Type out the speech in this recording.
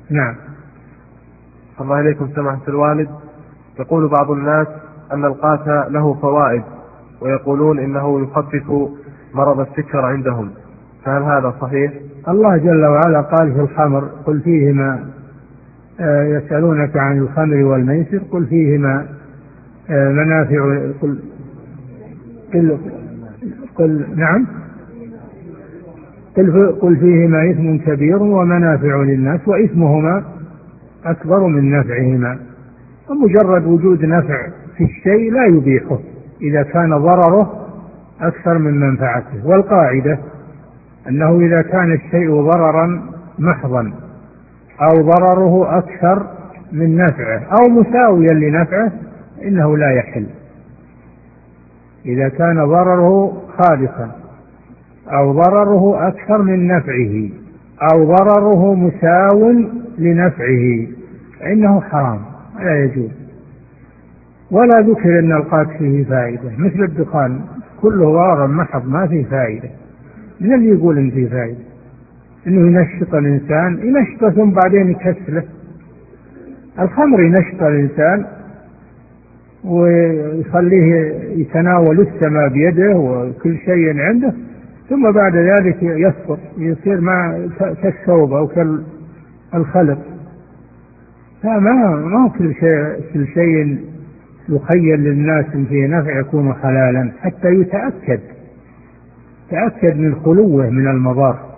نعم. الله إليكم سماحة الوالد، يقول بعض الناس أن القات له فوائد، ويقولون إنه يخفف مرض السكر عندهم، فهل هذا صحيح؟ الله جل وعلا قال في الخمر قل فيهما يسألونك عن الخمر والميسر قل فيهما منافع قل نعم قل فيهما إثم كبير ومنافع للناس وإثمهما أكبر من نفعهما. ومجرد وجود نفع في الشيء لا يبيحه إذا كان ضرره أكثر من منفعته. والقاعدة أنه إذا كان الشيء ضررا محضا أو ضرره أكثر من نفعه أو مساويا لنفعه إنه لا يحل. إذا كان ضرره خالصا أو ضرره أكثر من نفعه أو ضرره مساو لنفعه فإنه حرام لا يجوز. ولا ذكر أن القات فيه فائدة مثل الدخان كله ضرر محض ما فيه فائدة. من اللي يقول إن فيه فائدة؟ إنه ينشط الإنسان ينشطه ثم بعدين يكسله. الخمر ينشط الإنسان ويخليه يتناول السماء بيده وكل شيء عنده ثم بعد ذلك يسقط يصير كالثوب أو كالخلق. ما كل شيء يخيل للناس إن فيه نفع يكون حلالا حتى يتأكد من خلوه من المضار.